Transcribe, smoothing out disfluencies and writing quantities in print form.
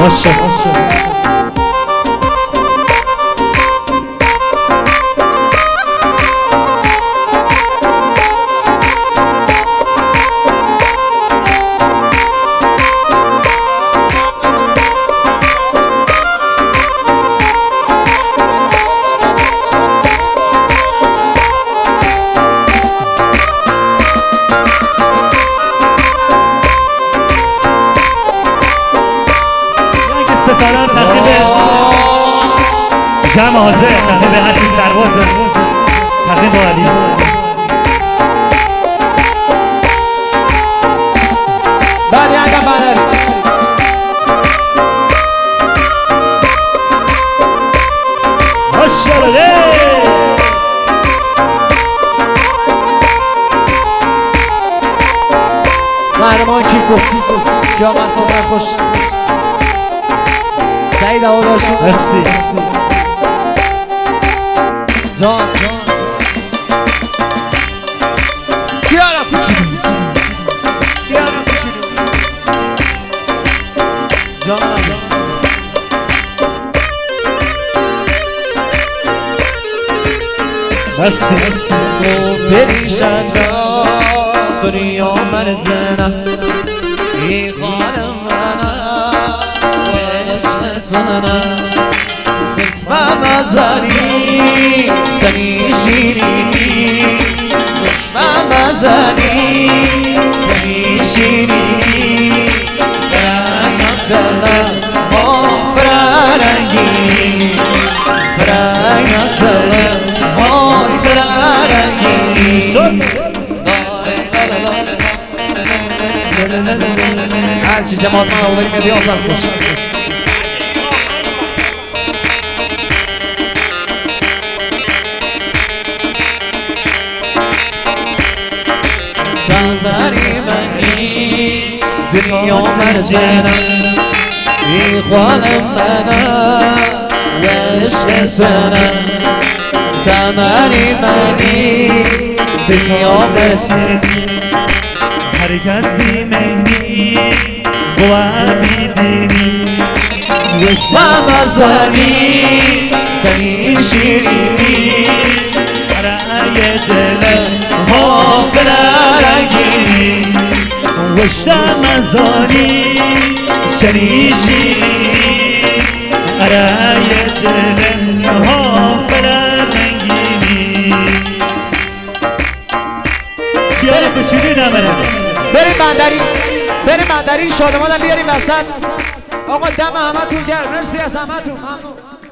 باشه ستاره تقریب جمع حاضر تقریب هرچی سربازه تقریب با علی بله اگه بله ماشاءالله قهرمان کیکو جا مسافر خوش سعید آواداشی مرسی جان کیارم کوچولو کیارم کوچولو جانم مرسی پریشان دنیا مرزنه ای خانم منه عشق زنه دشمن مزنی سنی شیرینی دشمن مزنی سنی شیرینی برنگ دلم ما فرنگی برنگ دلم ما فرنگی هرچی جماعت من آوریم بیازم خوش شنزری منی دنیا مرجنم ای خانم منم و عشق زنم زمری منی دنیا مرجنم هر کسی مهنی بوابی دینی وشم زنی زنی شیرینی برای دلم ما فرنگی وشم زانی شریشی برای دلم ها فرنگینی سیاره کچولی نمره بریم بندری شادمانم بیاریم وسط آقا دم همه تون گرم مرسی از همه تون ممنون